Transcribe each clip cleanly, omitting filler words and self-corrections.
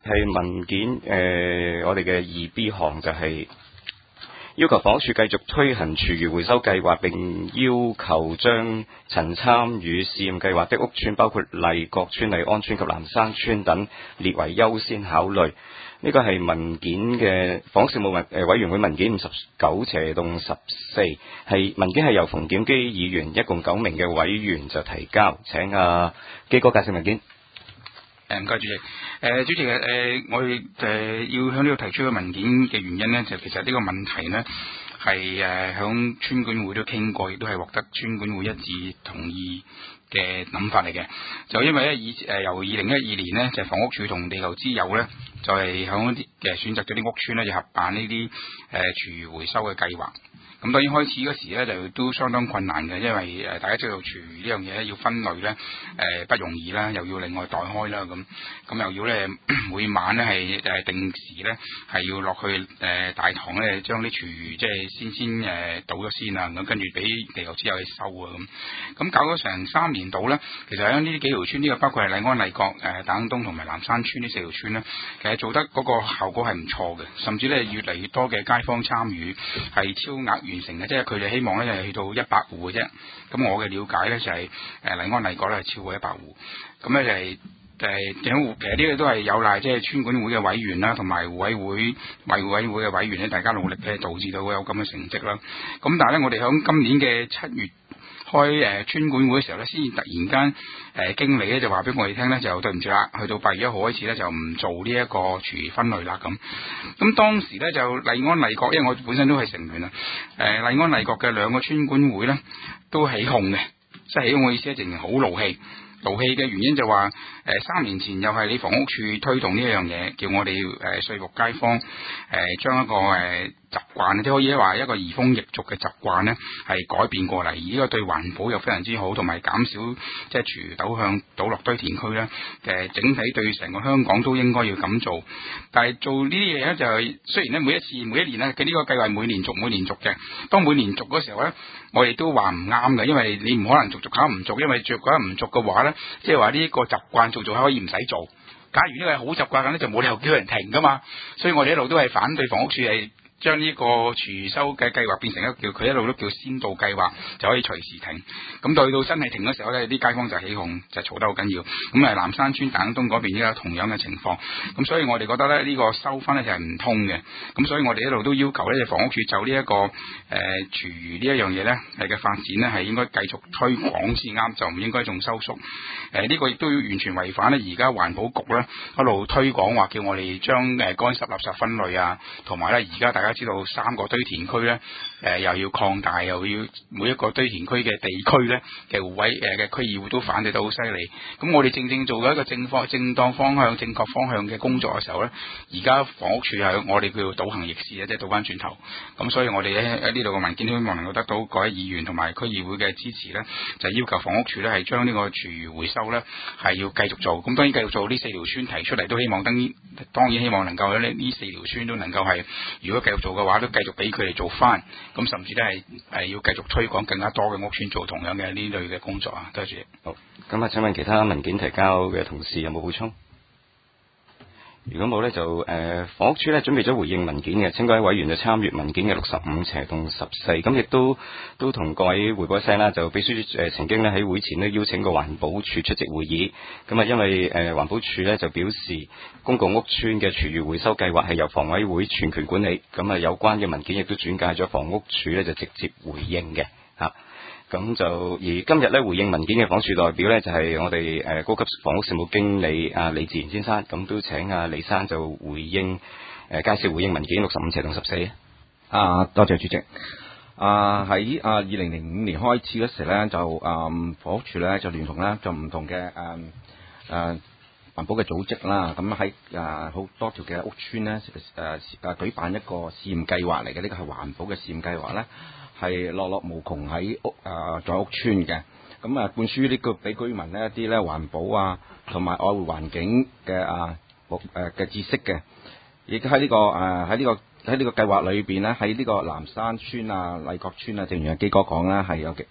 係文件我哋嘅2B 項就係要求房屋署繼續推行廚餘回收計劃，並要求將曾參與試驗計劃的屋邨，包括麗閣邨、麗安邨及南山邨等，列為優先考慮。呢個係文件嘅房屋事務委員會文件59/14，係文件係由馮檢基議員一共9名嘅委員就提交。請基哥介紹文件。 唔該主席。主席我哋要向呢度提出嘅文件嘅原因呢，就其實呢個問題呢係響村管會都傾過，亦都係獲得村管會一致同意嘅諗法嚟嘅。就因為咧由2012年呢，就房屋署同地球之友呢，就係響一啲嘅選擇咗啲屋邨呢，就合辦呢啲廚餘回收嘅計劃。咁當然開始嗰時咧就都相當困難嘅，因為大家知道廚餘呢樣嘢要分類咧不容易啦，又要另外袋開啦，咁又要咧每晚咧係定時咧係要落去大堂咧將啲廚餘即係先倒咗先啊，咁跟住俾地球之友去收啊咁搞咗成3年度咧，其實喺呢啲幾條村，呢個包括係麗安、麗閣、大坑東同埋南山村呢4條村咧，其實做得嗰個效果係唔錯嘅，甚至咧越嚟越多嘅街坊參與，係超額完成嘅，即係佢哋希望咧就係去到100戶嘅啫。咁我嘅了解咧就係麗安、麗閣咧係超過100戶，咁咧就係其實呢個都係有賴即係村管會嘅委員啦，同埋互委會嘅委員咧，大家努力咧導致到有咁嘅成績啦。咁但係咧，我哋響今年嘅7月開村管會嘅時候咧，先至突然間經理咧就話俾我哋聽咧，就對唔住啦，去到8月1號開始咧就唔做呢一個廚餘分類啦咁。咁當時咧就麗安、麗閣，因為我本身都係成員啦，麗安、麗閣嘅2個村管會咧都起哄嘅，即係起哄嘅意思咧，淨係好怒氣。勞氣嘅原因就話3年前又係你房屋署推動呢一樣嘢，叫我哋說服街坊將一個習慣，即可以話一個移風易俗嘅習慣呢係改變過嚟，而呢個對環保又非常之好，同埋減少即係廚餘倒落堆填區呢，整體對成個香港都應該要咁做。但係做呢啲嘢呢，就係雖然呢每一年呢，佢呢個計劃每年續嘅，當每年續嗰時候呢，我哋都話唔啱嘅，因為你唔可能逐下唔續，因為逐下唔續嘅話呢，即係話呢個習慣做可以唔使做。假如呢個係好習慣咁咧，就冇理由叫人停噶嘛。所以我哋一路都係反對房屋署係將呢個廚餘收嘅計劃變成一個佢一路都叫先導計劃，就可以隨時停。咁到真係停嘅時候咧，啲街坊就起哄，就嘈得好緊要。咁南山村、大坑東嗰邊亦有同樣嘅情況。咁所以我哋覺得咧呢個收分咧就係唔通嘅。咁所以我哋一路都要求咧房屋署就呢一個廚餘呢一樣嘢咧嘅發展咧係應該繼續推廣先啱，就唔應該仲收縮。呢個亦都要完全違反咧而家環保局咧一路推廣話叫我哋將乾濕垃圾分類啊，同埋咧而家大家知道3個堆填區咧又要擴大，又要每一個堆填區嘅地區咧嘅委嘅區議會都反對得好犀利。咁我哋正正做咗一個正當方向、正確方向嘅工作嘅時候咧，而家房屋署係我哋叫做倒行逆施，即係倒翻轉頭。咁所以我哋喺呢度嘅文件希望能夠得到各位議員同埋區議會嘅支持咧，就要求房屋署咧係將呢個廚餘回收咧係要繼續做。咁當然繼續做呢4條村提出嚟，都希望當然希望能夠呢4條村都能夠係如果繼續做嘅話，都繼續俾佢哋做翻。咁甚至咧係要繼續推廣更加多嘅屋邨做同樣嘅呢類嘅工作啊！多謝。 好，咁請問其他文件提交嘅同事有冇補充？如果冇咧，就房屋署咧準備咗回應文件嘅，請各位委員就參閱文件嘅65/14，咁亦都同各位匯報一聲啦。就秘書曾經咧喺會前咧邀請過環保署出席會議，咁因為環保署咧就表示公共屋邨嘅廚餘回收計劃係由房委會全權管理，咁有關嘅文件亦都轉介咗房屋署咧就直接回應嘅嚇。咁就而今日咧回應文件嘅房署代表咧就係我哋高級房屋事務經理李志賢先生，咁都請李生就回應介紹回應文件65/14。 多謝主席。喺2005年開始嗰時咧，就房屋署咧就聯同咧就唔同嘅環保嘅組織啦，咁喺好多條嘅屋邨咧舉辦一個試驗計劃嚟嘅，呢個係環保嘅試驗計劃咧。係樂無窮喺在屋邨嘅，咁灌輸呢個俾居民呢一啲咧環保啊，同埋愛護環境嘅嘅知識嘅，亦都喺呢個計劃裏邊咧，喺呢個南山邨啊、麗閣邨啊，正如阿基哥講啦，係有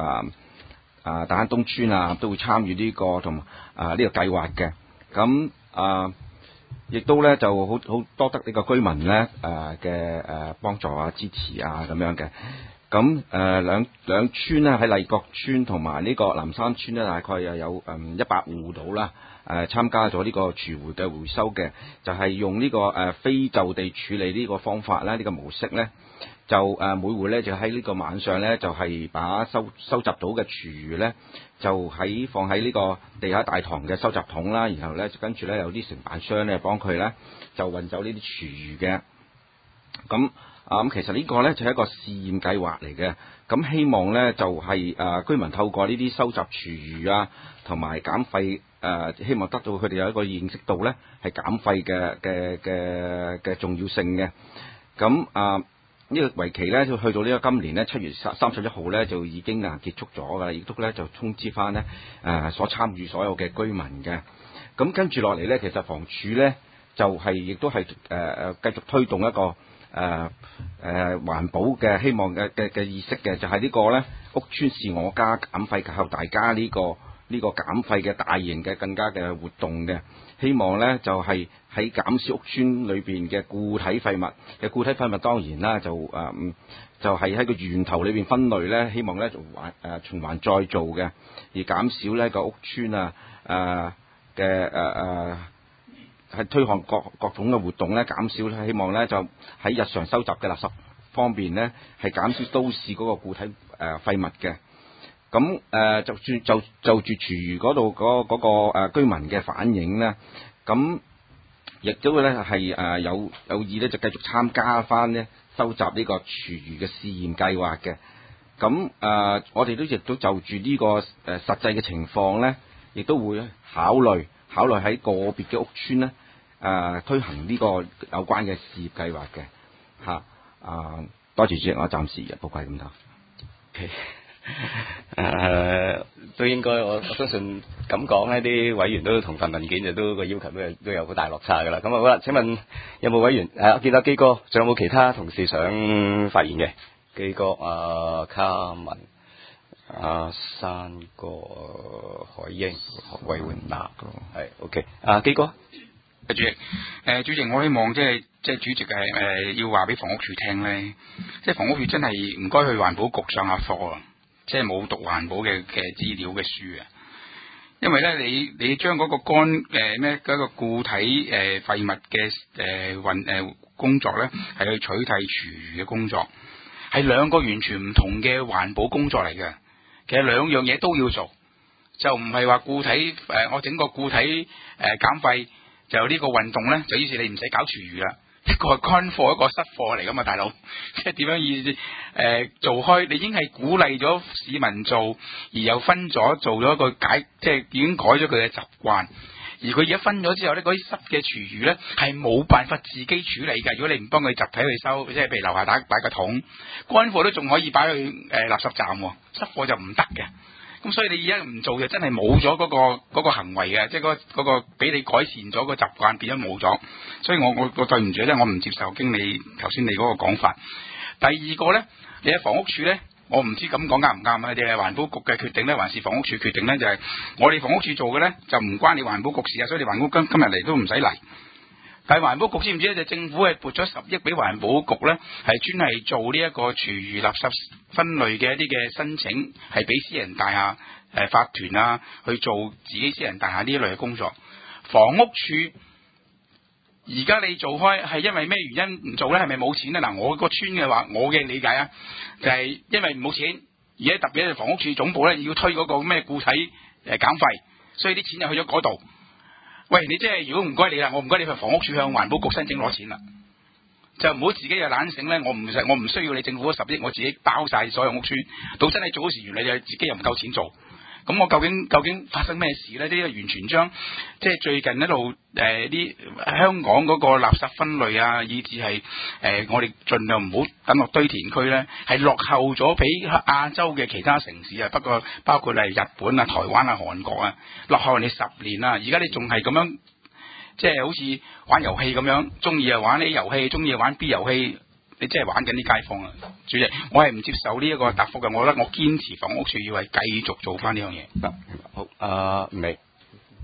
大坑東邨啊都會參與呢個同呢個計劃嘅。咁亦都咧就好多得呢個居民咧嘅幫助啊、支持啊咁樣嘅。咁兩村咧喺麗閣村同埋呢個南山村咧，大概又有100戶到啦。參加咗呢個廚餘嘅回收嘅，就係用呢個非就地處理呢個方法咧，呢個模式咧，就每戶咧就喺呢個晚上咧，就係把收集到嘅廚餘咧，就放喺呢個地下大堂嘅收集桶啦，然後咧跟住咧有啲承辦商咧幫佢咧就運走呢啲廚餘嘅。咁其實呢個咧就係一個試驗計劃嚟嘅。咁希望咧就係居民透過呢啲收集廚餘啊，同埋減廢希望得到佢哋有一個認識到咧係減廢嘅重要性嘅。咁呢個為期咧就去到呢個今年咧7月31號咧就已經結束咗㗎啦，亦都咧就通知翻咧所參與所有嘅居民嘅。咁跟住落嚟咧，其實房署咧就亦都係繼續推動一個環保嘅希望嘅意識嘅，就係呢個咧屋邨是我家減廢及後大家呢個減廢嘅大型嘅更加嘅活動嘅，希望咧就係喺減少屋邨裏邊嘅固體廢物當然啦，就係喺個源頭裏邊分類咧，希望咧就循環再造嘅，而減少呢個屋邨係推行各種嘅活動咧，減少咧，希望咧就喺日常收集嘅垃圾方面咧，係減少都市嗰個固體廢物嘅。咁就住廚餘嗰度嗰個居民嘅反應咧，咁亦都咧係有意咧就繼續參加翻咧收集呢個廚餘嘅試驗計劃嘅。咁我哋亦都就住呢個實際嘅情況咧，亦都會考慮喺個別嘅屋邨咧推行呢個有關嘅試驗計劃嘅嚇。多謝主席，我暫時報告係咁多。 都應該我相信咁講呢啲委員都同份文件就都個要求都有好大落差㗎啦。咁好啦，請問有冇委員我見到基哥，仲有冇其他同事想發言嘅？基哥卡文山哥海英魏煥立係 OK。基哥。 主席，主席，我希望即係主席要話俾房屋署聽咧，即係房屋署真係唔該去環保局上下課啊！即係冇讀環保嘅資料嘅書啊！因為咧，你將嗰個嗰個固體廢物嘅工作咧，係去取締廚餘嘅工作，係兩個完全唔同嘅環保工作嚟嘅。其實兩樣嘢都要做，就唔係話固體我整個固體減廢。就呢個運動咧，就於是你唔使搞廚餘啦，一個係乾貨，一個濕貨嚟噶嘛，大佬，即係點樣意做開？你已經係鼓勵咗市民做，而又分咗做咗一個即係已經改咗佢嘅習慣。而佢而家分咗之後咧，嗰啲濕嘅廚餘咧係冇辦法自己處理㗎。如果你唔幫佢集體去收，即係譬如樓下擺個桶，乾貨都仲可以擺去垃圾站，濕貨就唔得嘅。咁所以你而家唔做就真係冇咗嗰個行為嘅，即係嗰個俾你改善咗個習慣變咗冇咗，所以我對唔住咧，我唔接受經理頭先你嗰個講法。第二個咧，你喺房屋署咧，我唔知咁講啱唔啱啊？定係環保局嘅決定咧，還是房屋署決定咧？就係我哋房屋署做嘅咧，就唔關你環保局事啊，所以你環保局今日嚟都唔使嚟。但係環保局知唔知咧？就政府係撥咗10億俾環保局咧，係專係做呢一個廚餘垃圾分類嘅一啲嘅申請，係俾私人大廈法團啊去做自己私人大廈呢一類嘅工作。房屋署而家你做開係因為咩原因唔做咧？係咪冇錢咧？嗱，我個村嘅話，我嘅理解啊，就係因為冇錢，而家特別係房屋署總部咧要推嗰個咩固體減廢，所以啲錢就去咗嗰度。喂，你即係如果唔該你啦，我唔該你去房屋署向環保局申請攞錢啦，就唔好自己又懶醒咧。我唔需要你政府嗰10億，我自己包晒所有屋邨，到真係做嗰時，原來就自己又唔夠錢做。咁我究竟發生咩事咧？呢個完全將即係最近一路啲香港嗰個垃圾分類啊，以至係我哋盡量唔好等落堆填區咧，係落後咗比亞洲嘅其他城市啊。不過包括係日本啊、台灣啊、韓國啊，落後你10年啦。而家你仲係咁樣，即係好似玩遊戲咁樣，中意啊玩呢啲遊戲，中意玩 B 遊戲。你真係玩緊啲街坊啊！主席，我係唔接受呢一個答覆嘅，我覺得我堅持房屋署要係繼續做翻呢樣嘢。 好，未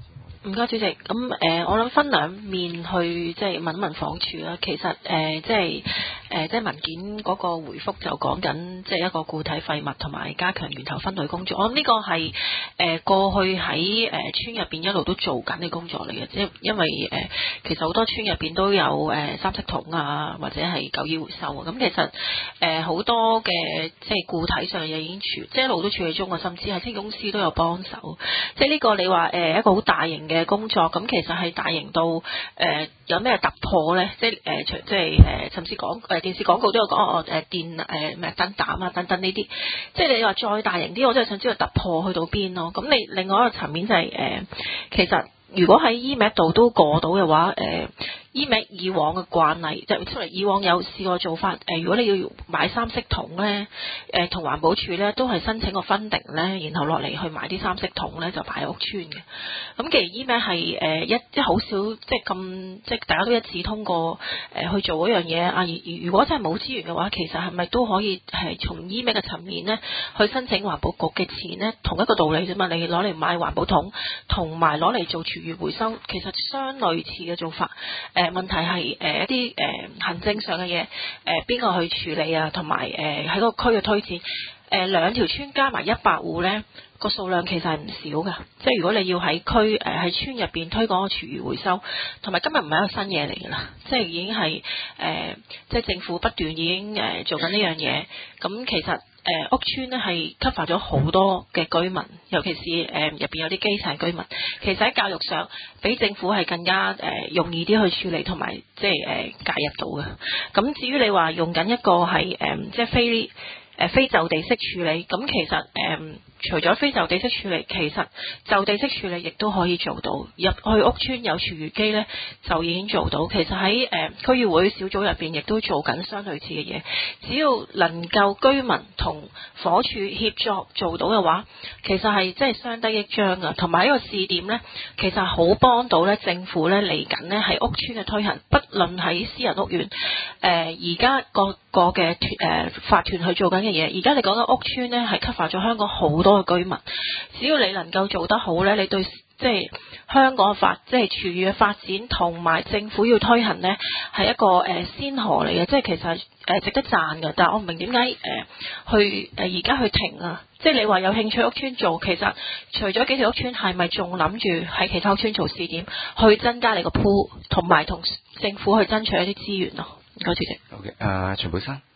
唔該，主席。咁我諗分兩面去即係問一問房署啦。其實即係文件嗰個回覆就講緊即係一個固體廢物同埋加強源頭分類工作。我諗呢個係過去喺村入邊一路都做緊嘅工作嚟嘅，即係因為其實好多村入邊都有三色桶啊，或者係舊衣回收啊。咁其實好多嘅即係固體上嘅嘢已經即係一路都處理中啊，甚至係清潔公司都有幫手。即係呢個你話一個好大型嘅工作，咁其實係大型到有咩突破咧？即係甚至電視廣告都有講電咩燈膽啊等等呢啲。即係你話再大型啲，我真係想知道突破去到邊咯。咁你另外一個層面就係其實如果喺 EMAT 度都過到嘅話，EMAT 以往嘅慣例，即係出嚟以往有試過做法，如果你要買三色桶咧，同環保署咧都係申請個分定咧，然後落嚟去買啲三色桶咧就擺喺屋邨嘅。咁其實 EMAT 係一好少即係咁即係大家都一致通過去做嗰樣嘢啊。如果真係冇資源嘅話，其實係咪都可以係從 EMAT 嘅層面咧去申請環保局嘅錢咧？同一個道理啫嘛，你攞嚟買環保桶同埋攞嚟做廚餘回收，其實相類似嘅做法。問題係一啲行政上嘅嘢，邊個去處理啊？同埋喺個區嘅推薦，兩條村加埋100戶呢個數量其實係唔少㗎。即係如果你要喺區喺村入邊推廣個廚餘回收，同埋今日唔係一個新嘢嚟㗎啦，即係已經係即係政府不斷已經做緊呢樣嘢。咁其實屋邨呢係 cover 咗好多嘅居民，尤其是入邊有啲基層居民。其實喺教育上，比政府係更加容易啲去處理，同埋即係介入到嘅。咁至於你話用緊一個係即係非就地式處理，咁其實除咗非就地式處理，其實就地式處理亦都可以做到。入去屋邨有廚餘機呢，就已經做到。其實喺區議會小組入邊亦都做緊相類似嘅嘢。只要能夠居民同火署協作做到嘅話，其實係真係相得益彰㗎。同埋呢個試點呢，其實好幫到呢政府呢嚟緊呢喺屋邨嘅推行，不論喺私人屋苑而家個嘅法團去做緊嘅嘢。而家你講緊屋邨呢，係 cover 咗香港好多嘅居民。只要你能夠做得好呢，你對即係香港即係廚餘嘅發展同埋政府要推行呢，係一個先河嚟嘅。即係其實值得讚嘅。但係我唔明點解而家去停啊？即係你話有興趣屋邨做，其實除咗幾條屋邨，係咪仲諗住喺其他屋邨做試點，去增加你個鋪，同埋同政府去爭取一啲資源咯？唔該，主席。 好嘅，徐寶山。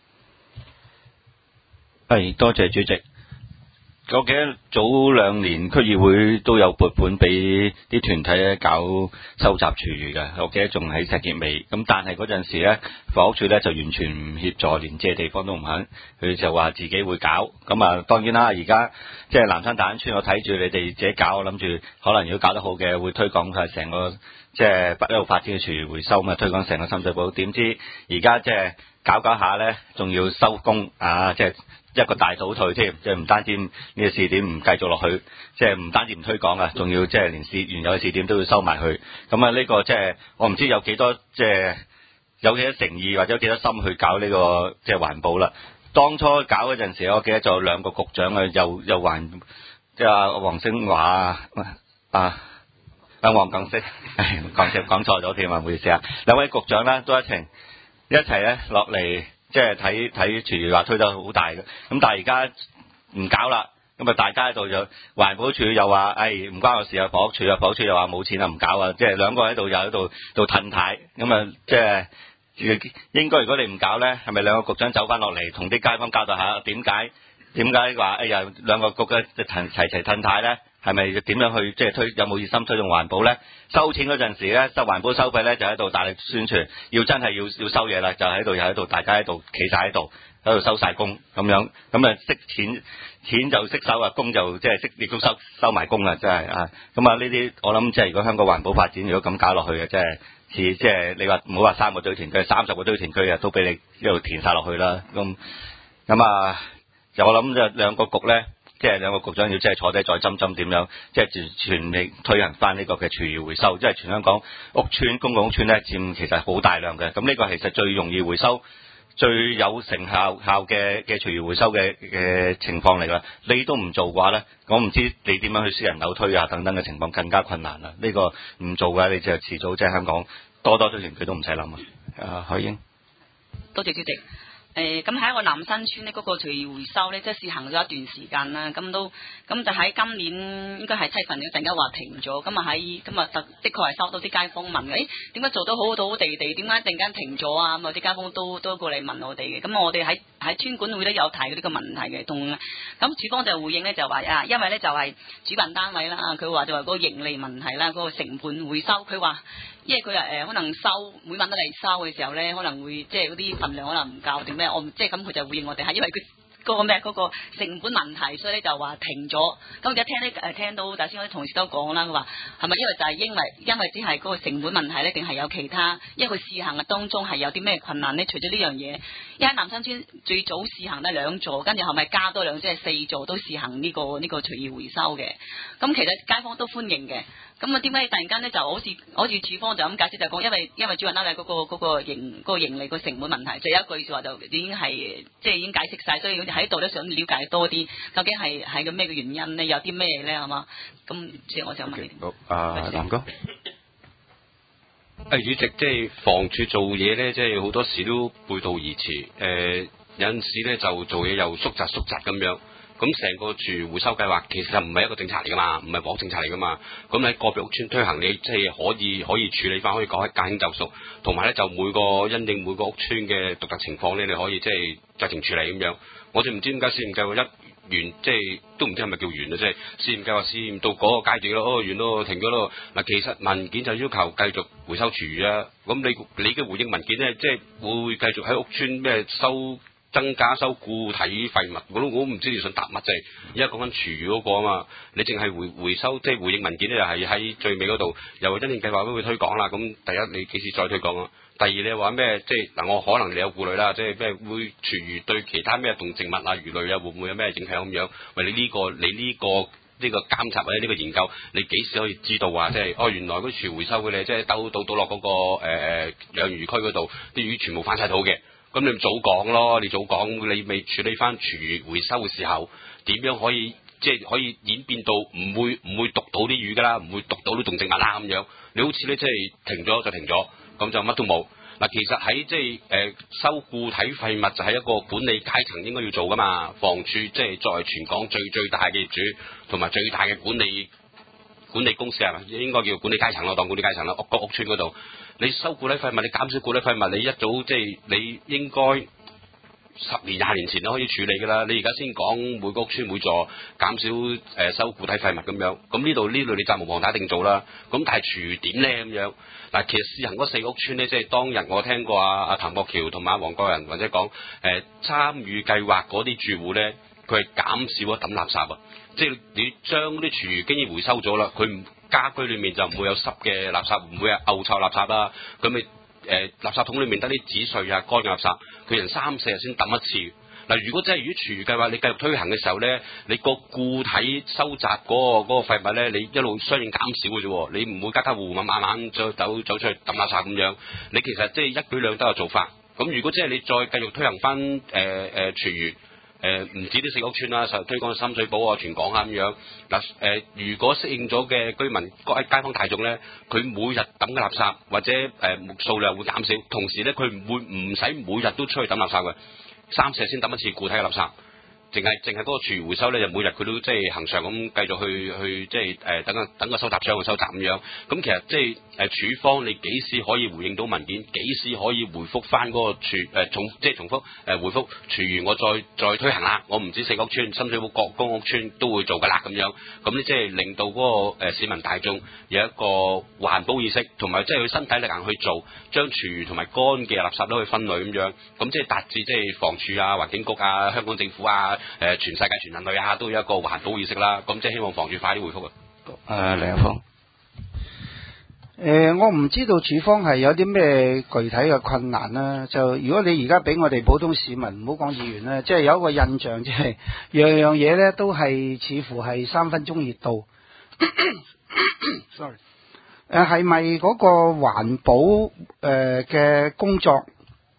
係，多謝主席。我記得早2年區議會都有撥款俾啲團體咧搞收集廚餘嘅，我記得仲喺石硤尾。咁但係嗰陣時咧，房屋署咧就完全唔協助，連借地方都唔肯，佢就話自己會搞。咁啊，當然啦，而家即係南山大安村，我睇住你哋自己搞，我諗住可能如果搞得好嘅，會推廣晒成個即係一路發展嘅廚餘回收嘛，推廣成個深水埗。點知而家即係搞下咧，仲要收工啊！即係一個大倒退添，即係唔單止呢個試點唔繼續落去，即係唔單止唔推廣啊，仲要即係連原有嘅試點都要收埋去。咁啊，呢個即係我唔知有幾多即係有幾多誠意或者有幾多心去搞呢個即係環保啦。當初搞嗰陣時，我記得就有2個局長啊，又環即係黃星華黃更升，講錯咗添啊，唔好意思啊。2位局長啦，都一齊咧落嚟。即係睇廚餘話推得好大嘅，咁但係而家唔搞啦，咁啊大家喺度就環保署又話，唔關我事啊，房屋署又話冇錢啊，唔搞啊，即係2個喺度又喺度褪軚，咁啊即係應該如果你唔搞咧，係咪2個局長走翻落嚟同啲街坊交代下點解話2個局嘅齊褪軚咧？係咪點樣去即係推？有冇熱心推動環保咧？收錢嗰陣時咧，收環保收費咧，就喺度大力宣傳，要真係要收嘢啦，就喺度又喺度，大家喺度企晒喺度收晒工咁樣，咁啊識錢就識收啊，工就即係識亦都收埋工啦，真係啊！咁啊呢啲我諗即係如果香港環保發展如果咁搞落去嘅，即係你話唔好話3個堆填區，30個堆填區啊，都俾你一路填晒落去啦。咁啊，就我諗就2個局咧。即係2個局長要即係坐低再斟點樣，即係全力推行翻呢個嘅廚餘回收，即係全香港屋邨公共屋邨咧佔其實好大量嘅。咁呢個其實最容易回收， 最有成效嘅廚餘回收嘅情況嚟啦。你都唔做嘅話咧，我唔知你點樣去私人樓推啊等等嘅情況更加困難啦。呢個唔做嘅，你就遲早即係香港多推團佢都唔使諗啊。海英， 多謝主席。咁喺一個南新村呢，嗰個廚餘回收呢，即係試行咗一段時間啦。咁就喺今年應該係7月份嗰陣間話停咗。咁啊的確係收到啲街坊問嘅，點解做得好好地，點解突然間停咗啊？咁有啲街坊都過嚟問我哋嘅。咁我哋喺村管會都有提過呢個問題嘅，咁署方就回應呢，就話因為呢就係主辦單位啦，佢話就話嗰個盈利問題啦，嗰個成本回收，佢話。因為佢可能每晚都嚟收嘅時候咧，可能會即係嗰啲份量可能唔夠定咩，我唔即係咁佢就回應我哋係因為佢嗰個成本問題，所以咧就話停咗。咁而家聽到頭先嗰啲同事都講啦，佢話係咪因為就係因為只係嗰個成本問題咧，定係有其他？因為佢試行嘅當中係有啲咩困難咧？除咗呢樣嘢，因為南新村最早試行得2座，跟住後咪加多2即係4座都試行呢個廚餘回收嘅。咁其實街坊都歡迎嘅。咁點解突然間咧就好似署方就咁解釋就講，因為主辦單位嗰個盈利個成本問題，最後一句話就已經係即係已經解釋晒，所以好似喺度都想了解多啲，究竟係個咩嘅原因咧？有啲咩咧係嘛？咁即係我想問你。 好，南哥。 主席，即係房署做嘢咧，即係好多時都背道而馳。有陣時咧就做嘢又縮窄咁樣。咁成個廚餘回收計劃其實唔係一個政策嚟噶嘛，唔係房屋政策嚟噶嘛。咁喺個別屋邨推行，你即係可以處理翻，可以講係駕輕就熟。同埋咧就因應每個屋邨嘅獨特情況咧，你可以即係酌情處理咁樣。我哋唔知點解試驗計劃一完，即係都唔知係咪叫完啦，即係試驗計劃試驗到嗰個階段咯，完咯，停咗咯。嗱，其實文件就要求繼續回收廚餘啊。咁你嘅回應文件咧，即係會繼續喺屋邨咩增加收固體廢物，我唔知你想答乜啫。而家講緊廚餘嗰個啊嘛，你淨係回收即係回應文件咧，又係喺最尾嗰度，又因應計劃都會推廣啦。咁第一你幾時再推廣啊？第二你話咩？即係嗱，我可能你有顧慮啦，即係咩會廚餘對其他咩動植物啊、魚類啊，會唔會有咩影響咁樣？喂，你呢個監察或者呢個研究，你幾時可以知道啊？即係原來嗰啲廚餘回收嘅咧，即係倒落嗰個養魚區嗰度，啲魚全部翻晒肚嘅。咁你早講咯，你未處理翻廚餘回收嘅時候，點樣可以演變到唔會毒到啲魚噶啦，唔會毒到啲動植物啦咁樣。你好似咧即係停咗就停咗，咁就乜都冇。嗱，其實喺即係收固體廢物就係一個管理階層應該要做噶嘛。房署即係作為全港最大嘅業主同埋最大嘅管理公司係咪？應該叫管理階層咯，當管理階層啦。屋邨嗰度，你收固體廢物，你減少固體廢物，你一早即係你應該10年20年前都可以處理㗎啦。你而家先講每個屋邨每座減少收固體廢物咁樣，咁呢度你責無旁貸一定做啦。咁但係廚餘點咧咁樣？嗱，其實試行嗰4個屋邨咧，即係當日我聽過阿譚國橋同埋黃國仁或者講參與計劃嗰啲住戶咧，佢係減少咗抌垃圾啊！即係你將啲廚餘經已回收咗啦，佢家居裏面就唔會有濕嘅垃圾，唔會有嘔臭垃圾啦。咁你垃圾桶裏面得啲紙碎啊、乾嘅垃圾，佢人3-4日先抌一次。嗱，如果真係廚餘計劃你繼續推行嘅時候咧，你個固體收集嗰個廢物咧，你一路相應減少嘅啫。你唔會家戶戶慢慢走出去抌垃圾咁樣。你其實即係一舉兩得嘅做法。咁如果即係你再繼續推行翻廚餘。唔止啲4屋邨啦，實推廣深水埗啊、全港啊咁樣。嗱，如果適應咗嘅居民、各位街坊大眾咧，佢每日抌嘅垃圾或者數量會減少，同時咧佢唔使每日都出去抌垃圾嘅，3-4日先抌一次固體嘅垃圾。淨係嗰個廚餘回收咧，就每日佢都即係恆常咁繼續去即係等個收集箱去收集咁樣。咁其實即係署方你幾時可以回應到文件？幾時可以回覆翻嗰個重複回覆廚餘？我再推行啦。我唔止4屋邨，深水埗各公屋邨都會做噶啦咁樣。咁你即係令到嗰個市民大眾有一個環保意識，同埋即係佢身體力行去做，將廚餘同埋乾嘅垃圾都去分類咁樣。咁即係達至即係房署啊、環境局啊、香港政府啊。全世界全人類啊，都有一個環保意識啦。咁即係希望房署快啲回覆啊。 梁一芳。 我唔知道署方係有啲咩具體嘅困難啦。就如果你而家俾我哋普通市民，唔好講議員啦，即係有一個印象，即係樣樣嘢咧都係似乎係3分鐘熱度。sorry。係咪嗰個環保嘅工作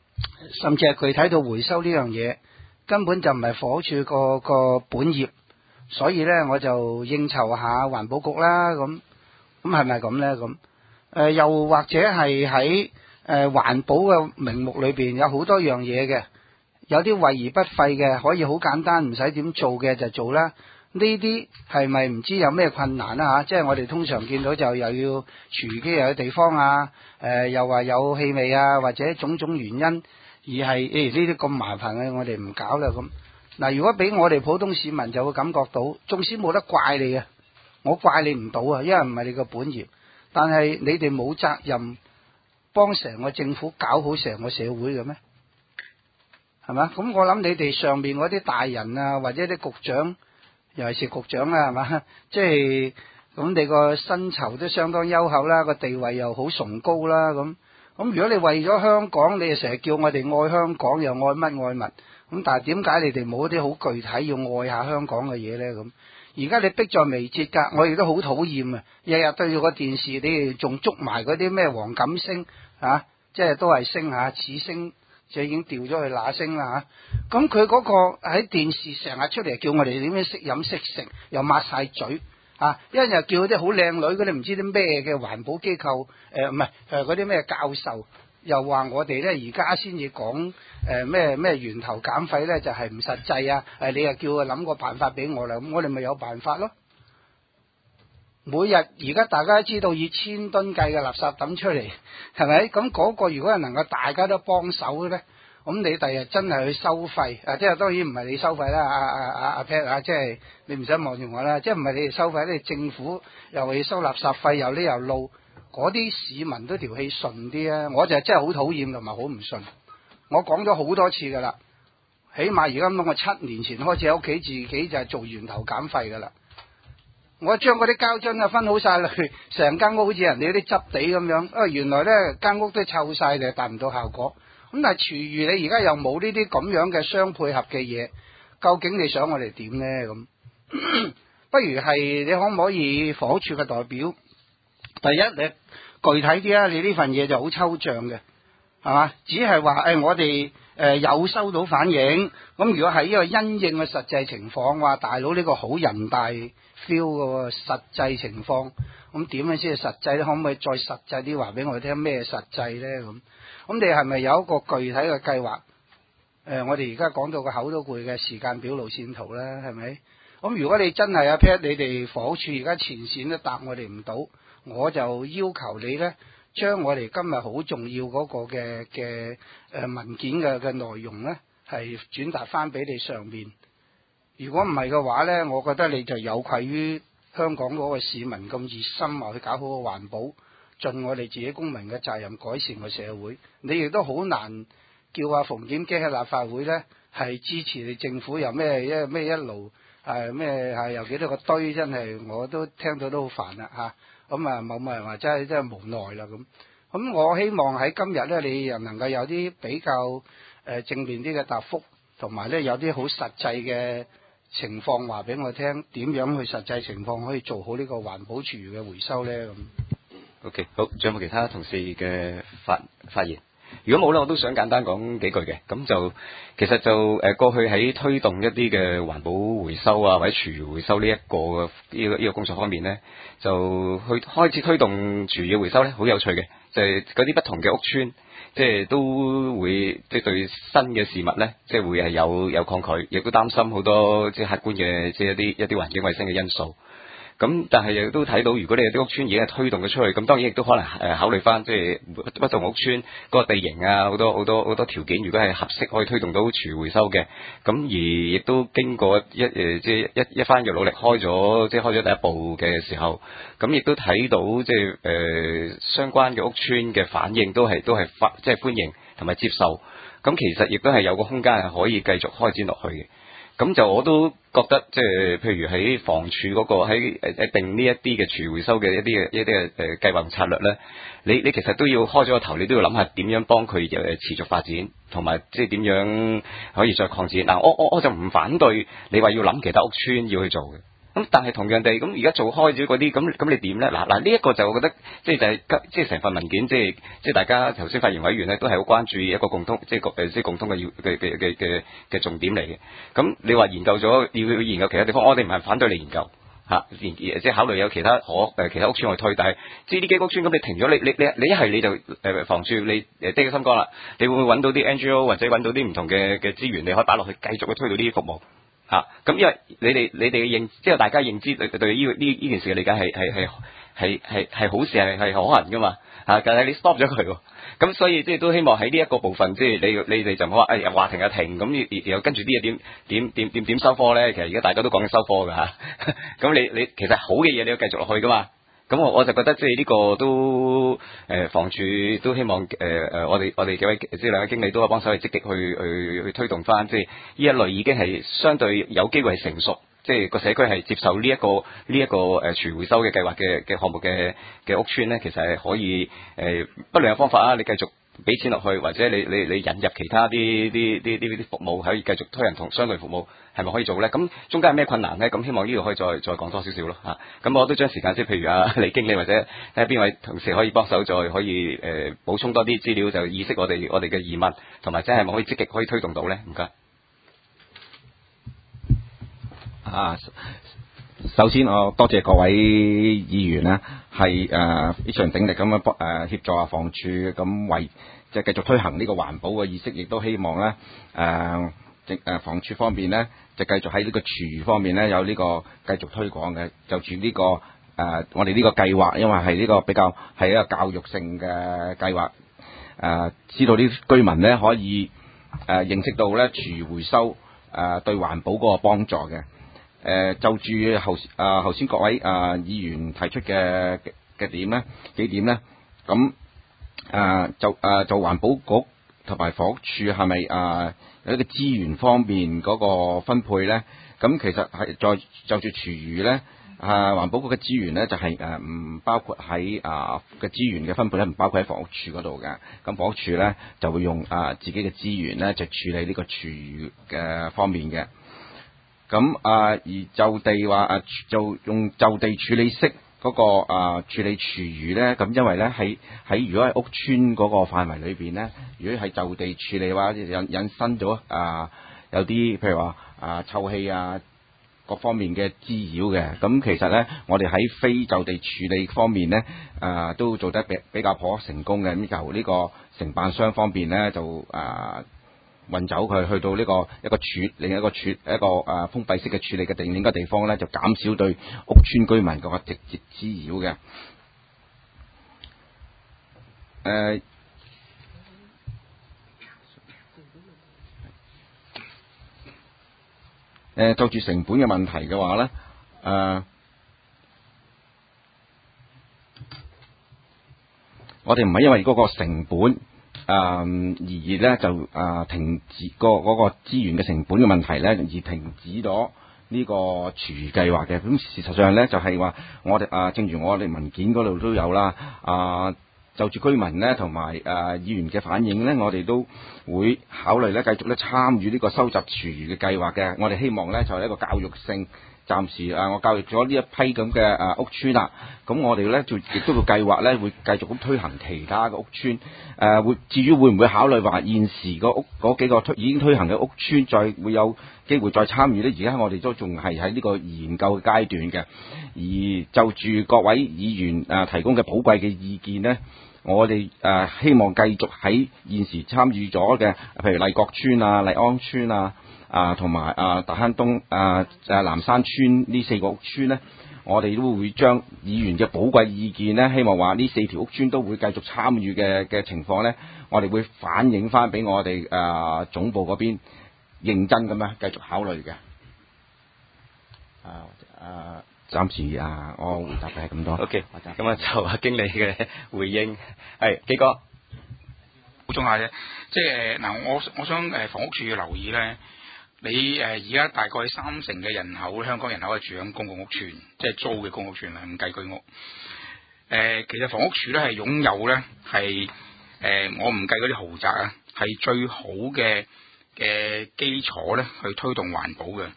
甚至係具體到回收呢樣嘢，根本就唔係房屋署個本業，所以呢，我就應酬下環保局啦，咁係咪咁呢？咁又或者係喺環保嘅名目裏邊有好多樣嘢嘅，有啲為而不廢嘅，可以好簡單唔使點做嘅就做啦。呢啲係咪唔知有咩困難啊？即係我哋通常見到就又要廚餘機又有地方啊，又話有氣味啊，或者種種原因而係呢啲咁麻煩嘅，我哋唔搞啦咁。嗱，如果俾我哋普通市民就會感覺到，縱使冇得怪你啊，我怪你唔到啊，因為唔係你個本業，但係你哋冇責任幫成個政府搞好成個社會嘅咩？係嘛？咁我諗你哋上面嗰啲大人啊，或者啲局長，尤其是局長啦，係嘛？即係咁，你個薪酬都相當優厚啦，個地位又好崇高啦，咁如果你為咗香港，你就成日叫我哋愛香港，又愛乜愛物，咁但係點解你哋冇啲好具體要愛下香港嘅嘢呢？咁而家你迫在眉睫㗎，我亦都好討厭啊！日日對住個電視，你哋仲捉埋嗰啲咩黃錦星啊，即係都係星嚇，此星就已經掉咗去那星啦嚇。咁佢嗰個喺電視成日出嚟叫我哋點樣識飲識食，又抹晒嘴啊！一日叫啲好靚女嗰啲唔知啲咩嘅環保機構唔係嗰啲咩教授，又話我哋咧而家先至講咩源頭減廢咧就係唔實際啊！你又叫佢諗個辦法俾我啦，咁我哋咪有辦法咯。每日而家大家都知道以千噸計嘅垃圾抌出嚟，係咪？咁嗰個如果係能夠大家都幫手嘅咧，咁你第日真係去收費即係當然唔係你收費啦，阿 Pat 啊，即係你唔使望住我啦，即係唔係你哋收費，你哋政府又要收垃圾費，又呢又路，嗰啲市民都條氣順啲啊！我就真係好討厭同埋好唔順，我講咗好多次噶啦，起碼而家咁我7年前開始喺屋企自己就係做源頭減廢噶啦。我將嗰啲膠樽啊分好晒落去，成間屋好似人哋啲質地咁樣，原來呢間屋都臭晒，就達唔到效果。咁但係廚餘你而家又冇呢啲咁樣嘅相配合嘅嘢，究竟你想我哋點呢？咁不如係你可唔可以房屋署嘅代表，第一你具體啲啊，你呢份嘢就好抽象嘅，係嘛？只係話我哋有收到反映，咁如果係呢個因應嘅實際情況，話大佬呢個好人大 feel 嘅實際情況，咁點樣先係實際咧？可唔可以再實際啲話俾我哋聽咩實際呢？咁你係咪有一個具體嘅計劃？我哋而家講到個口都攰嘅時間表路線圖啦，係咪？咁如果你真係阿 Pat，你哋房屋署而家前線都答我哋唔到，我就要求你呢，將我哋今日好重要嗰個嘅文件嘅內容呢，係轉達翻俾你上面。如果唔係嘅話呢，我覺得你就有愧於香港嗰個市民咁熱心話去搞好個環保，盡我哋自己公民嘅責任，改善個社會。你亦都好難叫阿馮檢基喺立法會呢，係支持你政府又咩一路咩又幾多個堆，真係我都聽到都好煩啦嚇。咁冇人話真係無奈啦咁。咁我希望喺今日呢，你又能夠有啲比較正面啲嘅答覆，同埋呢有啲好實際嘅情況話俾我聽，點樣去實際情況可以做好呢個環保廚餘嘅回收呢？咁。 OK， 好，仲有冇其他同事嘅發言？如果冇咧，我都想簡單講幾句嘅。咁就其實就過去喺推動一啲嘅環保回收啊，或者廚餘回收呢個工作方面呢，就去開始推動廚餘回收呢，好有趣嘅，就係嗰啲不同嘅屋邨，即係都會即係對新嘅事物呢，即係會係有抗拒，亦都擔心好多即係客觀嘅即係一啲環境衛生嘅因素。咁但係亦都睇到，如果你有啲屋邨已經係推動咗出去，咁當然亦都可能考慮翻即係不同屋邨嗰個地形啊，好多條件，如果係合適可以推動到廚餘回收嘅，咁而亦都經過即係一番嘅努力開咗第一步嘅時候，咁亦都睇到即係相關嘅屋邨嘅反應都係即係歡迎同埋接受，咁其實亦都係有個空間係可以繼續開展落去嘅。咁就我都覺得即係譬如喺房署嗰個喺定呢一啲嘅廚餘回收嘅一啲嘅計劃策略咧，你其實都要開咗個頭，你都要諗下點樣幫佢持續發展，同埋即係點樣可以再擴展。嗱，我就唔反對你話要諗其他屋邨要去做嘅， 咁但係同樣地，咁而家做開咗嗰啲，咁你點咧？嗱呢一個就我覺得即係成份文件，即係大家頭先發言委員咧都係好關注一個共通，即係共通嘅重點嚟嘅。咁你話研究咗要研究其他地方，我哋唔係反對你研究。即係考慮有其他其他屋邨去推，但係即係呢幾個屋邨咁，你停咗，你一係你就房署你低個心肝啦，你會唔會揾到啲 NGO 或者揾到啲唔同嘅資源，你可以擺落去繼續去推到呢啲服務咁因為你哋嘅即係大家認知對呢件事嘅理解係好事係可行噶嘛但係你 stop 咗佢喎。咁所以即係都希望喺呢一個部分，即係你哋就唔好話話停就停，咁又跟住啲嘢點收科咧？其實而家大家都講緊收科㗎咁你其實好嘅嘢你要繼續落去噶嘛。咁我就覺得即係呢個都房署都希望我哋幾位即係兩位經理都幫手去積極去推動翻，即係呢一類已經係相對有機會係成熟。即係個社區係接受呢一個廚餘回收嘅計劃嘅項目嘅屋邨咧，其實係可以不良嘅方法啊！你繼續俾錢落去，或者你引入其他啲服務，可以繼續推人同相類服務，係咪可以做咧？咁中間有咩困難咧？咁希望呢度可以再講多少少咯嚇。咁我都將時間即係譬如李經理或者睇下邊位同事可以幫手，再可以補充多啲資料，就意識我哋嘅疑問，同埋即係咪可以積極可以推動到咧？唔該。 首先我多謝各位議員呢係非常鼎力咁樣協助房署咁為即係繼續推行呢個環保嘅意識，亦都希望呢房署方面呢就繼續喺呢個廚餘方面呢有呢個繼續推廣嘅，就住呢個我哋呢個計劃，因為係呢個比較係一個教育性嘅計劃，知道啲居民呢可以認識到呢廚餘回收對環保嗰個幫助嘅。就住頭先各位議員提出嘅點咧，幾點咧？咁就環保局同埋房屋署係咪有一個資源方面嗰個分配咧？咁其實係就住廚餘咧，環保局嘅資源咧就係唔包括喺嘅資源嘅分配咧，唔包括喺房屋署嗰度嘅。咁房屋署咧就會用自己嘅資源咧，就處理呢個廚餘嘅方面嘅。咁而就地話就用就地處理式嗰個處理廚餘咧，咁因為咧喺如果喺屋邨嗰個範圍裏邊咧，如果係就地處理嘅話，引申咗有啲譬如話臭氣各方面嘅滋擾嘅。咁其實咧，我哋喺非就地處理方面咧都做得比較頗成功嘅。咁由呢個承辦商方面咧就運走佢去到呢個另一個封閉式嘅處理嘅另一個地方咧，就減少對屋邨居民嗰個直接滋擾嘅。就住成本嘅問題嘅話咧，我哋唔係因為嗰個成本而咧就停止嗰個資源嘅成本嘅問題咧，而停止咗呢個廚餘計劃嘅。咁事實上咧就係話我哋正如我哋文件嗰度都有啦，就住居民咧同埋議員嘅反映咧，我哋都會考慮咧繼續咧參與呢個收集廚餘嘅計劃嘅。我哋希望咧就係一個教育性。暫時我教育咗呢一批咁嘅屋邨啦，咁我哋咧就亦都會計劃咧會繼續咁推行其他嘅屋邨，至於會唔會考慮話現時嗰幾個已經推行嘅屋邨再會有機會再參與咧？而家我哋都仲係喺呢個研究階段嘅。而就住各位議員提供嘅寶貴嘅意見咧，我哋希望繼續喺現時參與咗嘅，譬如麗閣邨麗安邨同埋大坑東南山村呢4個屋邨呢，我哋都會將議員嘅寶貴意見呢，希望話呢4條屋邨都會繼續參與嘅情況呢，我哋會反映翻俾我哋總部嗰邊認真咁樣繼續考慮嘅。暫時我回答嘅係咁多。 OK， 咁就經理嘅回應係幾個補充下啫，即係我想房屋署要留意咧。你而家大概30%嘅人口，香港人口係住喺公共屋邨，即係租嘅公屋邨啦，唔計居屋。其實房屋署咧係擁有咧係我唔計嗰啲豪宅係最好嘅基礎咧去推動環保嘅。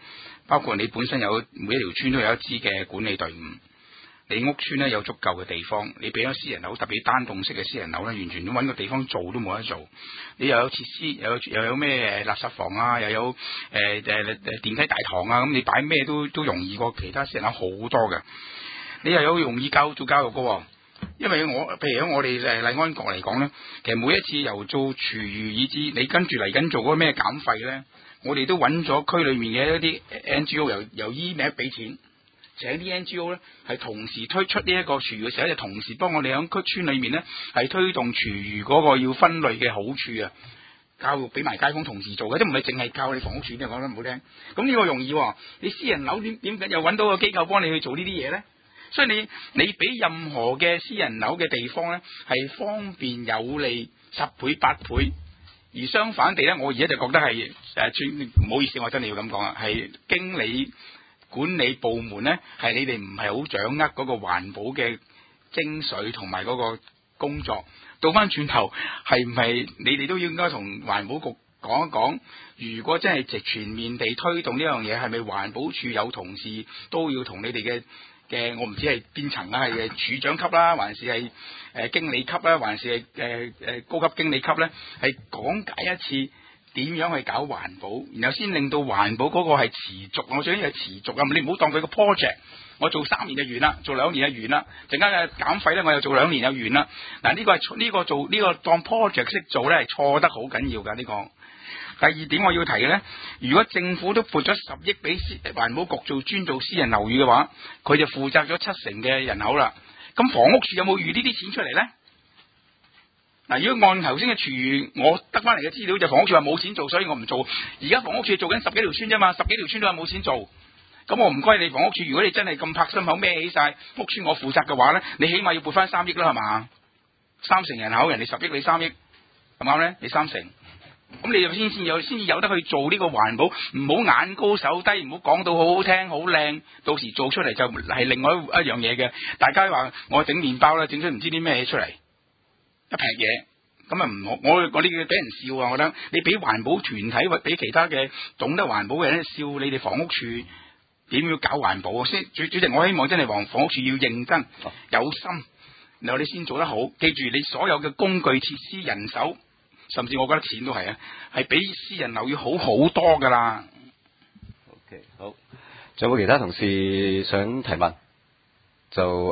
包括你本身有每一條村都有一支嘅管理隊伍，你屋村咧有足夠嘅地方，你俾咗私人樓，特別單棟式嘅私人樓咧，完全都揾個地方做都冇得做。你又有設施，又有咩垃圾房啊，又有電梯大堂啊，咁你擺咩都容易過其他私人樓好多嘅。你又有容易做教育嘅，因為譬如我哋麗安閣嚟講咧，其實每一次由做廚餘以至你跟住嚟緊做嗰個咩減廢咧，我哋都揾咗區裏面嘅一啲 NGO 由醫名俾錢。請啲 NGO 咧係同時推出呢一個廚餘嘅時候，就同時幫我哋喺區村裏面咧係推動廚餘嗰個要分類嘅好處啊！教育俾埋街坊同時做嘅，都唔係淨係教你房屋署，你講得唔好聽。咁呢個容易喎，你私人樓點解又揾到個機構幫你去做呢啲嘢咧？所以你俾任何嘅私人樓嘅地方咧係方便有利10倍8倍，而相反地咧，我而家就覺得係唔好意思，我真係要咁講啊，係經理管理部門咧，係你哋唔係好掌握嗰個環保嘅精髓同埋嗰個工作。倒翻轉頭，係唔係你哋都應該同環保局講一講？如果真係全面地推動呢樣嘢，係咪環保署有同事都要同你哋嘅我唔知係邊層啦，係處長級啦，還是係經理級啦，還是係高級經理級咧，係講解一次點樣去搞環保，然後先令到環保嗰個係持續。我最緊要係持續啊！你唔好當佢個 project， 我做3年就完啦，做2年就完啦。陣間嘅減廢咧，我又做2年就完啦。嗱，呢個當 project 式做咧，係錯得好緊要㗎呢個。第二點我要提嘅咧，如果政府都撥咗10億俾環保局專做私人樓宇嘅話，佢就負責咗70%嘅人口啦。咁房屋署有冇預呢啲錢出嚟咧？嗱，如果按頭先嘅廚餘，我得翻嚟嘅資料就房屋署話冇錢做，所以我唔做。而家房屋署做緊10幾條村啫嘛，10幾條村都係冇錢做。咁我唔該你房屋署，如果你真係咁拍心口孭起晒屋村我負責嘅話咧，你起碼要撥翻3億啦，係嘛？3成人口，人哋10億你3億，係咪咧？你3成，咁你就先有得去做呢個環保，唔好眼高手低，唔好講到好好聽好靚，到時做出嚟就係另外一樣嘢嘅。大家話我整麵包啦，整出唔知啲咩嘢出嚟。一劈嘢，咁啊唔好，我呢個俾人笑啊！我覺得你俾環保團體或俾其他嘅懂得環保嘅人笑你哋房屋署點要搞環保啊！先主席，我希望真係房屋署要認真有心，然後你先做得好。記住你所有嘅工具設施、人手，甚至我覺得錢都係啊，係比私人樓要好好多噶啦。 OK， 好，仲有冇其他同事想提問？就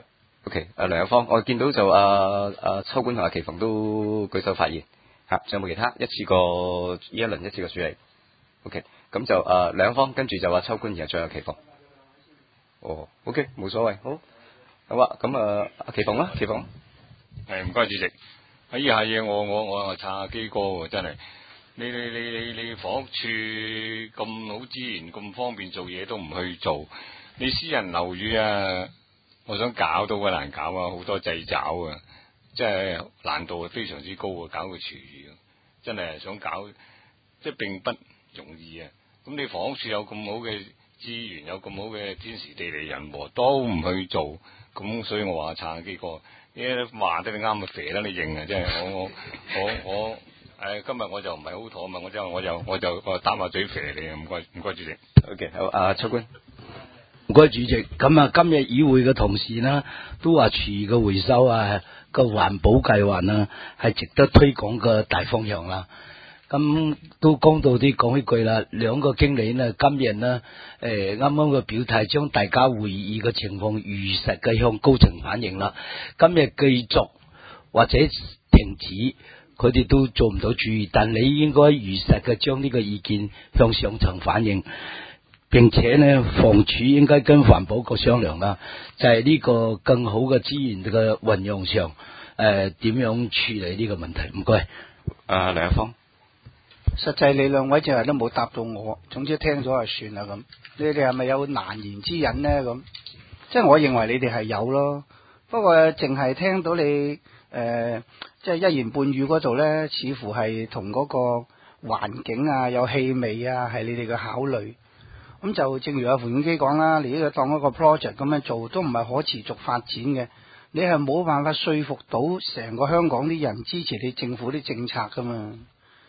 OK， 梁有芳，我見到就秋官同阿奇鳳都舉手發言嚇，仲有冇其他？一次過呢一輪一次過處理。OK， 咁就梁有芳，跟住就話秋官，然後再有奇鳳。哦 ，OK， 冇所謂，好，好啊，咁阿奇鳳啦，奇鳳。 唔該主席，呢下嘢我撐下基哥喎，真係。你房屋處咁好資源咁方便做嘢都唔去做，你私人樓宇啊！我想搞都好難搞啊，好多掣肘啊，即係難度係非常之高啊，搞個廚餘，真係想搞，即係並不容易啊。咁你房屋署有咁好嘅資源，有咁好嘅天時地利人和，都唔去做，咁所以我話撐幾個，話得你啱咪肥啦，你認啊，真係我今日我就唔係好妥嘛，我就打下嘴肥你啊，唔該主席。 OK， 好，秋官。 唔該主席，咁啊，今日議會嘅同事呢都話廚餘嘅回收啊個環保計劃呢係值得推廣嘅大方向啦。咁都講到啲講一句啦，兩個經理呢今日呢啱啱嘅表態，將大家會議嘅情況如實嘅向高層反映啦。今日繼續或者停止，佢哋都做唔到主意，但你應該如實嘅將呢個意見向上層反映。並且呢，房署應該跟環保局商量啦，就係呢個更好嘅資源嘅運用上，點樣處理呢個問題？唔該。 梁有芳， 實際你兩位淨係都冇答到我，總之聽咗就算啦咁。你哋係咪有難言之隱呢？咁即係我認為你哋係有咯，不過淨係聽到你即係一言半語嗰度呢，似乎係同嗰個環境啊、有氣味啊，係你哋嘅考慮。咁就正如阿馮永基講啦，你呢個當一個 project 咁樣做，都唔係可持續發展嘅。你係冇辦法說服到成個香港啲人支持你政府啲政策噶嘛。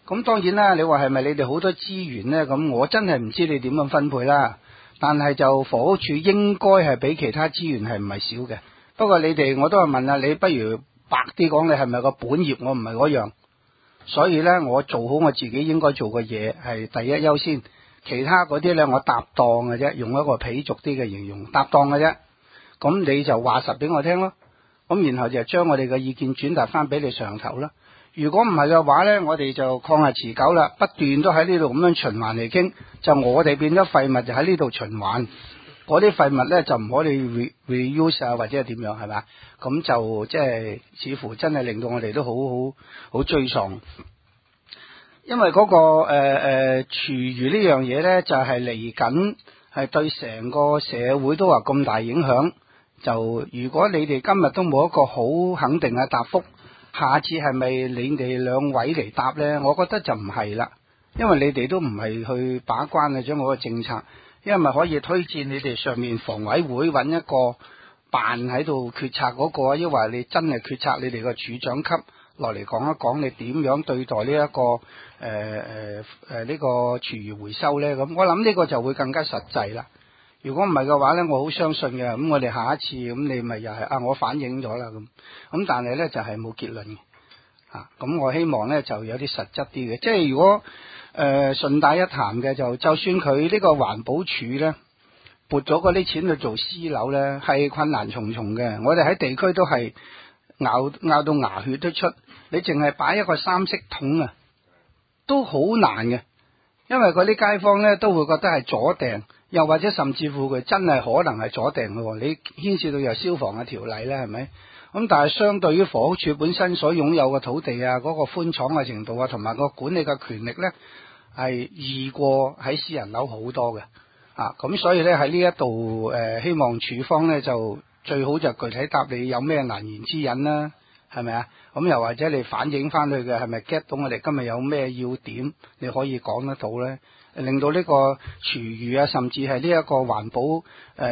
咁當然啦，你話係咪你哋好多資源呢？咁我真係唔知你點樣分配啦。但係就房屋署應該係比其他資源係唔係少嘅。不過你哋我都係問下你，不如白啲講，你係咪個本業？我唔係嗰樣。所以呢，我做好我自己應該做嘅嘢係第一優先，其他嗰啲呢，我搭檔嘅啫，用一個鄙俗啲嘅形容，搭檔嘅啫。咁你就話實俾我聽咯，咁然後就將我哋嘅意見轉達翻俾你上頭啦。如果唔係嘅話呢，我哋就曠日持久啦，不斷都喺呢度咁樣循環嚟傾，就我哋變咗廢物就喺呢度循環，嗰啲廢物呢，就唔可以 reuse 啊或者係點樣係咪？咁就即係似乎真係令到我哋都好沮喪，因為嗰個廚餘呢樣嘢呢，就係嚟緊係對成個社會都話咁大影響。就如果你哋今日都冇一個好肯定嘅答覆，下次係咪你哋兩位嚟答呢？我覺得就唔係啦，因為你哋都唔係去把關嘅將嗰個政策，因為咪可以推薦你哋上面房委會揾一個辦喺度決策嗰個，抑或你真係決策你哋個處長級落嚟講一講你點樣對待呢一個呢個廚餘回收呢？咁我諗呢個就會更加實際啦。如果唔係嘅話呢，我好相信嘅。咁我哋下一次咁你咪又係我反映咗啦咁但係呢，就係冇結論嘅咁我希望呢，就有啲實質啲嘅，即係如果順帶一談嘅就算佢呢個環保署呢，撥咗嗰啲錢去做私樓呢，係困難重重嘅。我哋喺地區都係拗到牙血都出，你淨係擺一個三色桶啊，都好難嘅，因為嗰啲街坊呢，都會覺得係阻訂。又或者甚至乎佢真係可能係阻訂嘅，你牽涉到有消防嘅條例咧，係咪？咁但係相對於房屋署本身所擁有嘅土地啊，嗰個寬敞嘅程度啊，同埋個管理嘅權力咧，係易過喺私人樓好多嘅。咁所以咧喺呢一度希望署方咧就最好就具體答你有咩難言之隱啦，係咪啊？咁又或者你反映翻去嘅係咪 get 到我哋今日有咩要點，你可以講得到咧？令到呢個廚餘啊，甚至係呢一個環保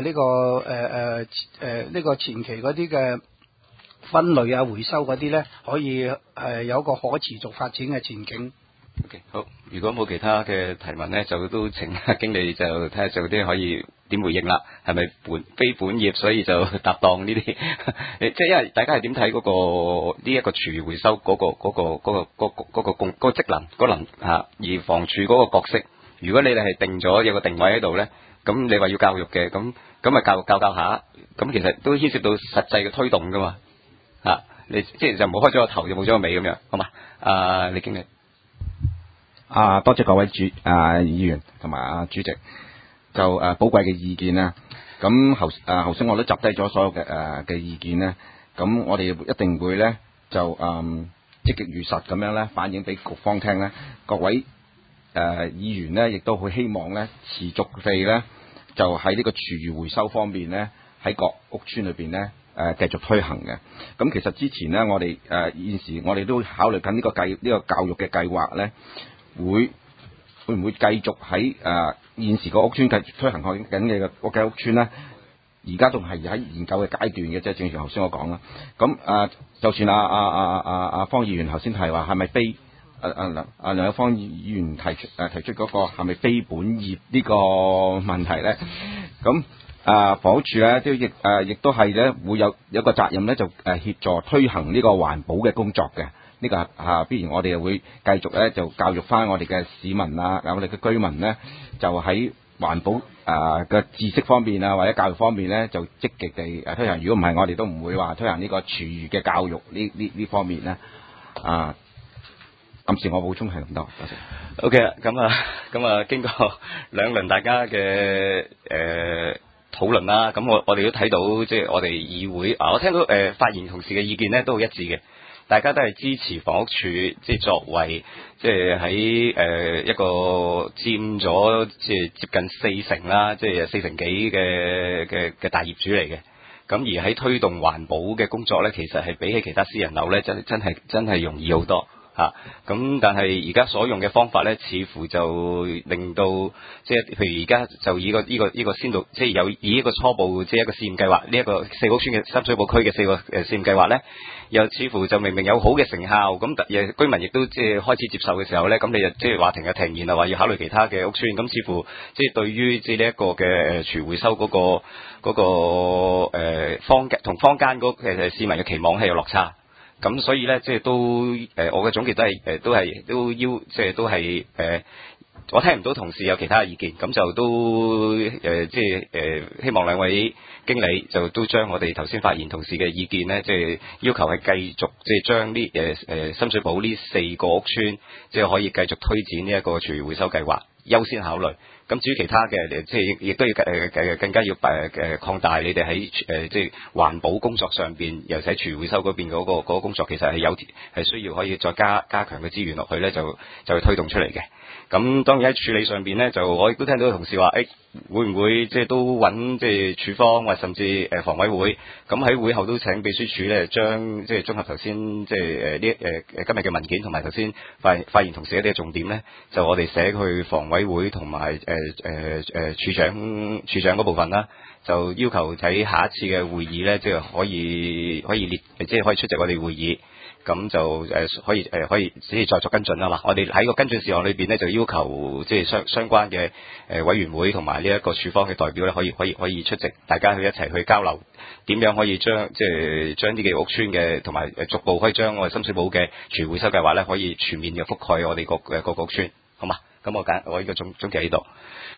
呢個前期嗰啲嘅分類啊、回收嗰啲呢，可以有一個可持續發展嘅前景。 OK， 好，如果冇其他嘅提問呢，就都請經理就睇下做啲可以點回應啦。係咪非本業，所以就搭檔呢啲？即係因為大家係點睇嗰個呢一個廚餘回收嗰個職能嗰能而房署嗰個角色？如果你哋係定咗有個定位喺度呢，咁你話要教育嘅，咁咪教下，咁其實都牽涉到實際嘅推動噶嘛，你即係就冇開咗個頭就冇咗個尾咁樣，好嘛？李經理， 多謝各位議員同埋主席，就寶貴嘅意見啦。咁頭先我都集低咗所有嘅意見呢，咁我哋一定會呢，就積極如實咁樣呢反映俾局方聽呢，各位。議員呢亦都好希望呢持續地呢就喺呢個廚餘回收方面呢，喺各屋邨裏邊呢繼續推行嘅。咁其實之前呢，我哋現時我哋都考慮緊呢個教育嘅計劃呢，會唔會繼續喺現時個屋邨繼續推行緊嘅屋邨呢？而家仲係喺研究嘅階段嘅啫，正如頭先我講啦。咁就算方議員頭先提話係咪非？梁有芳議員提出嗰個係咪非本業呢個問題咧？咁房屋署咧都亦都係咧會有個責任咧，就協助推行呢個環保嘅工作嘅。呢個必然我哋會繼續咧就教育翻我哋嘅市民啊，我哋嘅居民咧，就喺環保嘅知識方面啊，或者教育方面咧，就積極地推行。如果唔係，我哋都唔會話推行呢個廚餘嘅教育呢方面咧。今次我補充係咁多，多謝。 OK 啦，咁啊，經過兩輪大家嘅討論啦，咁我哋都睇到即係我哋議會我聽到發言同事嘅意見咧都好一致嘅，大家都係支持房屋署即係作為即係喺一個佔咗即係接近40%啦，即係40%幾嘅大業主嚟嘅。咁而喺推動環保嘅工作咧，其實係比起其他私人樓咧，真係容易好多。 咁但係而家所用嘅方法咧，似乎就令到即係譬如而家就以呢個先導，即係以一個初步即係一個試驗計劃，呢一個四個屋村嘅深水埗區嘅4個試驗計劃咧，又似乎就明明有好嘅成效，咁居民亦都即係開始接受嘅時候咧，咁你就即係話停就停，然後話要考慮其他嘅屋村，咁似乎即係對於即係呢一個嘅廚回收嗰個坊間嗰市民嘅期望係有落差。咁所以咧，即係都我嘅總結都係我聽唔到同事有其他嘅意見，咁就都希望兩位經理就都將我哋頭先發言同事嘅意見咧，即係要求係繼續即係將呢深水埗呢4個屋邨，即係可以繼續推展呢一個廚餘回收計劃，優先考慮。咁至於其他嘅，即係亦都要更加要擴大你哋喺即係環保工作上邊，尤其喺廚餘回收嗰邊嗰個工作，其實係需要可以再加強嘅資源落去咧，就去推動出嚟嘅。咁當然喺處理上邊咧，就我亦都聽到同事話，會唔會即係都揾即係處方或甚至房委會，咁喺會後都請秘書處咧，將即係綜合頭先即係今日嘅文件同埋頭先發言同事一啲嘅重點咧，就我哋寫去房委會同埋處長嗰部分啦，就要求喺下一次嘅會議咧，即係可以即係可以出席我哋會議。咁就可以只係再作跟進啦。嗱，我哋喺個跟進事項裏邊咧，就要求即係相關嘅委員會同埋呢一個處方嘅代表咧，可以出席，大家去一齊去交流，點樣可以將呢啲嘅屋邨嘅同埋逐步可以將我哋深水埗嘅廚餘回收計劃咧，可以全面嘅覆蓋我哋各個屋邨，好嘛？咁我呢個總結喺呢度。